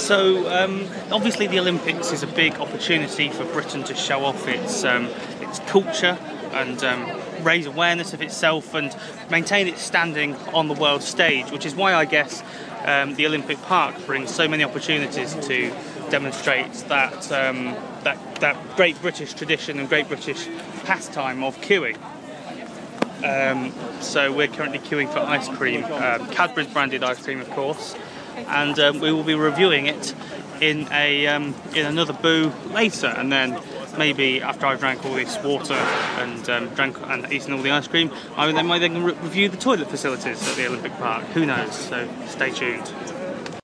Obviously the Olympics is a big opportunity for Britain to show off its culture and raise awareness of itself and maintain its standing on the world stage, which is why I guess the Olympic Park brings so many opportunities to demonstrate that great British tradition and great British pastime of queuing. So we're currently queuing for ice cream, Cadbury's branded ice cream, of course, and we will be reviewing it in another boo later, and then maybe after I've drank all this water and eaten all the ice cream, I might then review the toilet facilities at the Olympic Park. Who knows? So stay tuned.